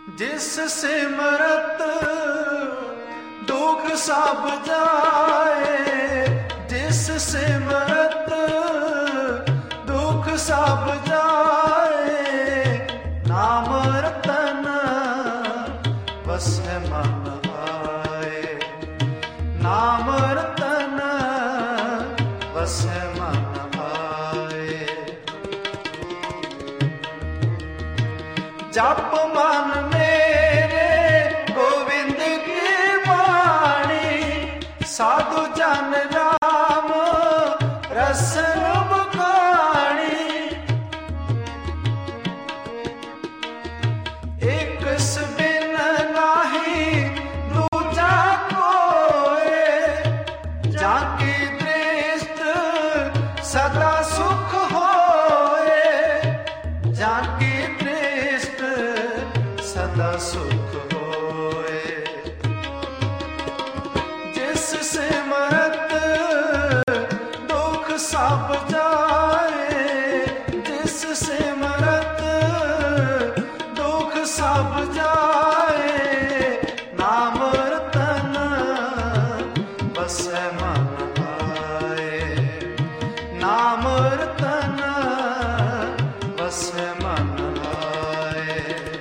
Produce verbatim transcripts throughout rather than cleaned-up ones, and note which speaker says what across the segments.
Speaker 1: जिस सिमरत दुख सब जाए, जिस सिमरत दुख सब जाए, नाम रतन बसै मन आए, नाम रतन बसै मन आए। जप मन मेरे गोविंद की वाणी, साधु जन राम रसन बखानी। एक बिन नाही दूजा कोय, जाकी दृष्टि सदा सुख होए, जाकी दृष्टि सदा सुख होए। जिस सिमरत दुख सब जाए, जिस सिमरत दुख सब जाए, नाम रतन बसै मन आए, नाम रतन बसै मन आए।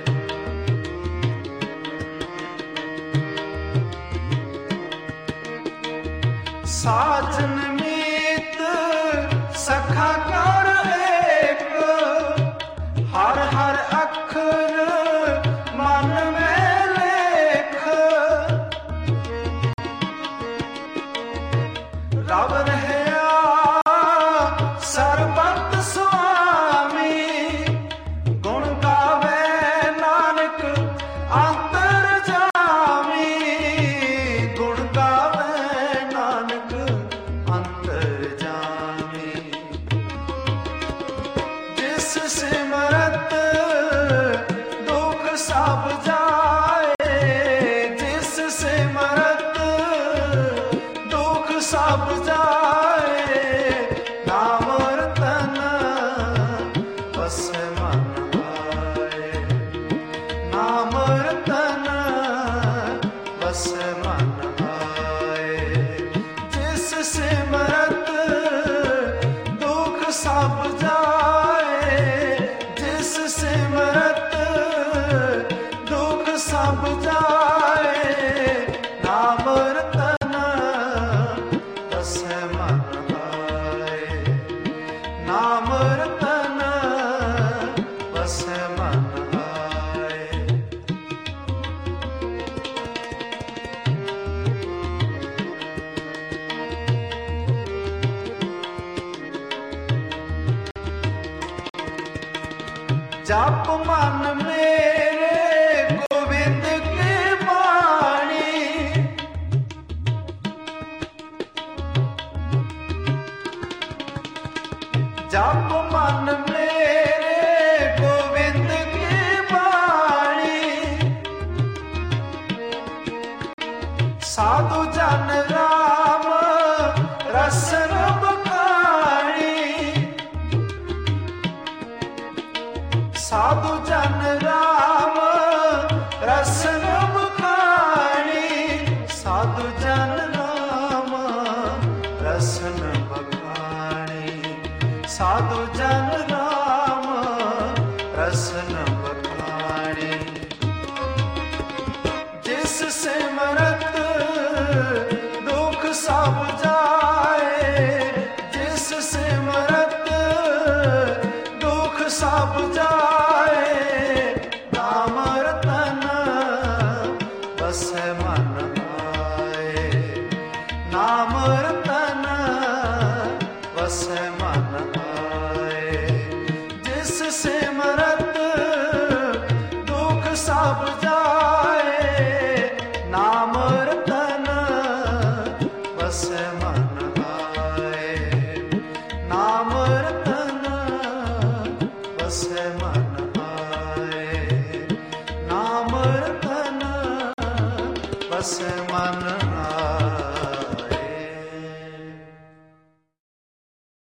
Speaker 1: साजन मीत सखा कर एक, हर हर अखर मन में लेख। रब रहया सरबत स्वामी, गुण गावे नानक अंतर जामी, गुण गावे नानक अंतर जामी। जिस सिमरत दुख सब जाए, जिस सिमरत दुख सब जाए, नाम रतन बसै मन आए, नाम रतन बसै मन आए। जिस सिमरत दुख सब जाए, जिस सिमरत दुख सब जाए, नाम रतन बसै मन आए, नाम रतन बसै मन आए। जप मन मेरे गोविंद की वाणी, जप मन मेरे गोविंद की वाणी। साधु जन राम रसन बखानी, साधु जन राम रसन बखानी, साधु जन राम रसन बखानी, साधु जन राम रसन बखानी। जिस सिमरत दुख सब जाए, जिस सिमरत दुख सब जाए,